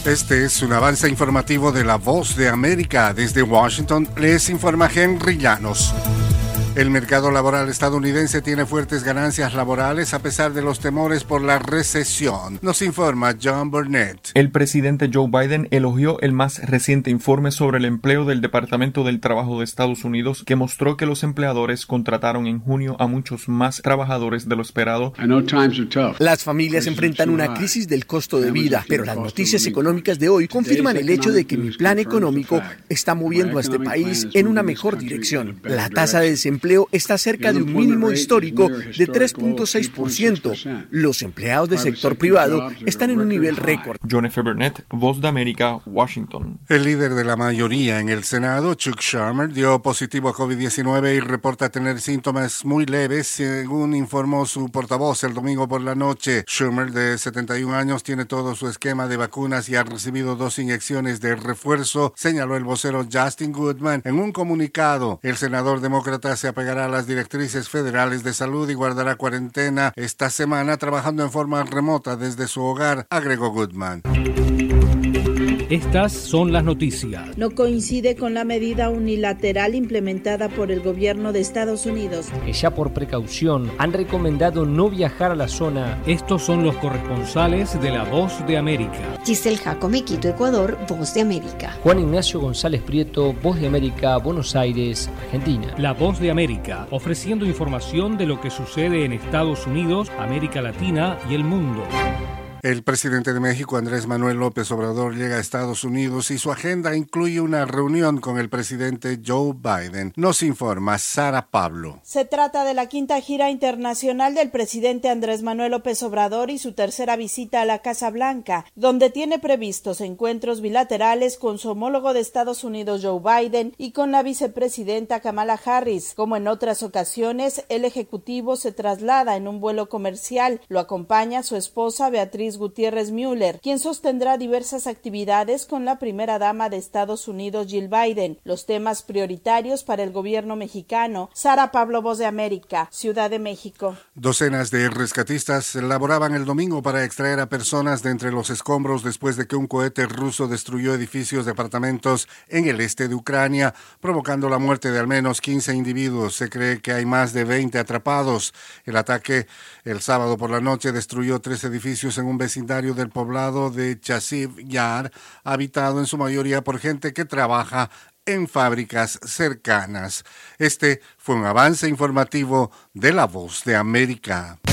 Este es un avance informativo de La Voz de América. Desde Washington les informa Henry Llanos. El mercado laboral estadounidense tiene fuertes ganancias laborales a pesar de los temores por la recesión. Nos informa John Burnett. El presidente Joe Biden elogió el más reciente informe sobre el empleo del Departamento del Trabajo de Estados Unidos, que mostró que los empleadores contrataron en junio a muchos más trabajadores de lo esperado. Las familias enfrentan una crisis del costo de vida, pero las noticias económicas de hoy confirman el hecho de que mi plan económico está moviendo a este país en una mejor dirección. La tasa de desempleo está cerca de un mínimo histórico de 3.6%. Los empleados del sector privado están en un nivel récord. John F. Burnett, Voz de América, Washington. El líder de la mayoría en el Senado, Chuck Schumer, dio positivo a COVID-19 y reporta tener síntomas muy leves, según informó su portavoz el domingo por la noche. Schumer, de 71 años, tiene todo su esquema de vacunas y ha recibido 2 inyecciones de refuerzo, señaló el vocero Justin Goodman en un comunicado. El senador demócrata se apegará a las directrices federales de salud y guardará cuarentena esta semana trabajando en forma remota desde su hogar, agregó Goodman. Estas son las noticias. No coincide con la medida unilateral implementada por el gobierno de Estados Unidos. Que ya por precaución han recomendado no viajar a la zona. Estos son los corresponsales de La Voz de América. Giselle Jacome, Quito, Ecuador, Voz de América. Juan Ignacio González Prieto, Voz de América, Buenos Aires, Argentina. La Voz de América, ofreciendo información de lo que sucede en Estados Unidos, América Latina y el mundo. El presidente de México, Andrés Manuel López Obrador, llega a Estados Unidos y su agenda incluye una reunión con el presidente Joe Biden. Nos informa Sara Pablo. Se trata de la 5ª gira internacional del presidente Andrés Manuel López Obrador y su tercera visita a la Casa Blanca, donde tiene previstos encuentros bilaterales con su homólogo de Estados Unidos, Joe Biden, y con la vicepresidenta Kamala Harris. Como en otras ocasiones, el ejecutivo se traslada en un vuelo comercial. Lo acompaña su esposa Beatriz Gutiérrez Müller, quien sostendrá diversas actividades con la primera dama de Estados Unidos, Jill Biden. Los temas prioritarios para el gobierno mexicano. Sara Pablo, Voz de América, Ciudad de México. Docenas de rescatistas laboraban el domingo para extraer a personas de entre los escombros después de que un cohete ruso destruyó edificios de apartamentos en el este de Ucrania, provocando la muerte de al menos 15 individuos. Se cree que hay más de 20 atrapados. El ataque el sábado por la noche destruyó 3 edificios en un vecindario del poblado de Chasiv Yar, habitado en su mayoría por gente que trabaja en fábricas cercanas. Este fue un avance informativo de La Voz de América.